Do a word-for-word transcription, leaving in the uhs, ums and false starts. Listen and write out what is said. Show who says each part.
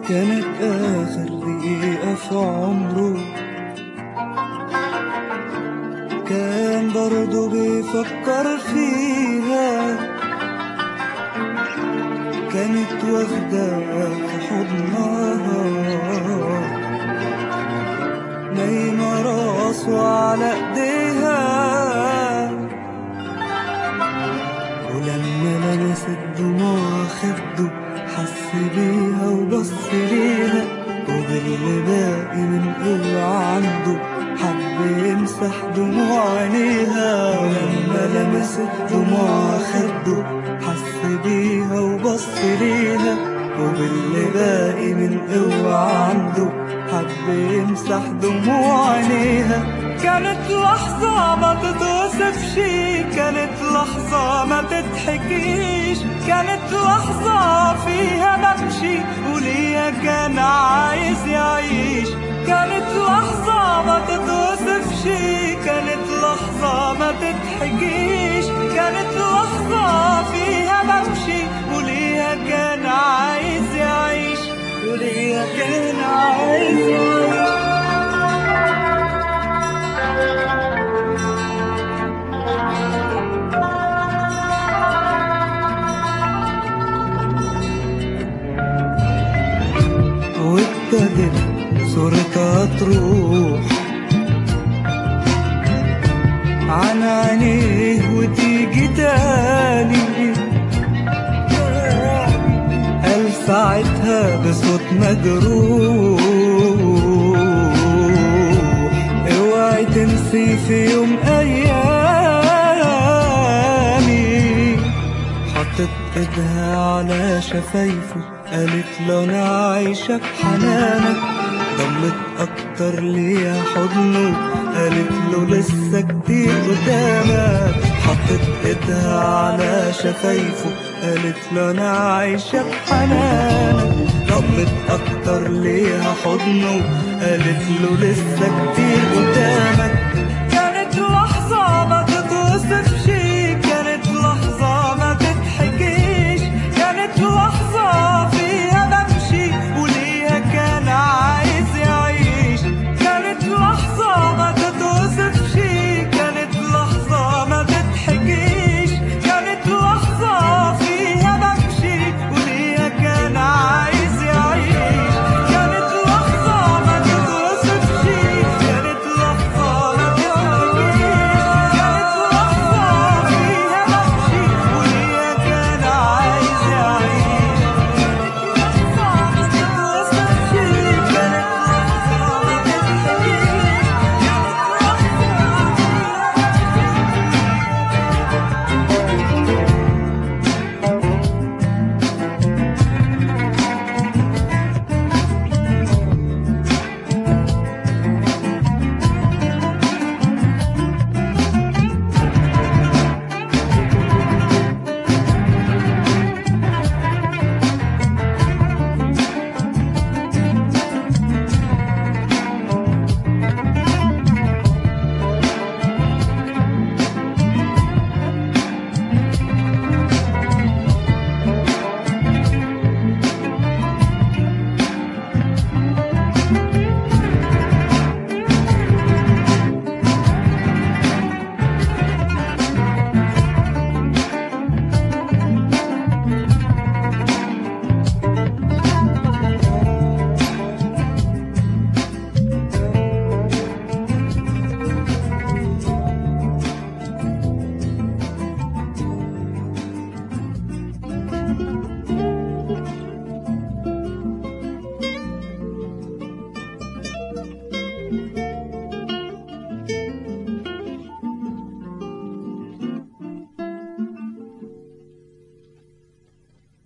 Speaker 1: كانت آخر دقيقة في عمره، كان برضو بيفكر فيها، كانت واخدة في حضنها، نايمة راسه على ايديها. ولما لمست دموع خده حس بيها وبص ليها، وباللي باقي من قوة عنده حب يمسح دموع عينيها. ولما لمست دموع خده حس بيها وبص ليها، وباللي باقي من قوة عنده حب يمسح دموع عينيها. كانت لحظة ما تتوصفش، كانت لحظة ما تتحكيش، كانت لحظة فيها بمشي وليا كان عايز يعيش. كانت لحظة ما تتوصفش، كانت لحظة ما تتحكيش، كانت لحظة فيها بمشي وليا كان عايز يعيش، وليا كان عايز يعيش. وابتدت صورتها تروح عن عينيه وتيجي تاني، قال ساعتها بصوت مجروح اوعي تنسي في يوم ايامي. حطت ايدها على شفايفه قالت له انا عايشة بحنانك، ضمت اكتر ليها حضنه قالت له لسه كتير قدامك. حطت ايدها على شفايفه قالت له انا عايشة بحنانك، ضمت اكتر ليها حضنه قالت له لسه كتير قدامك.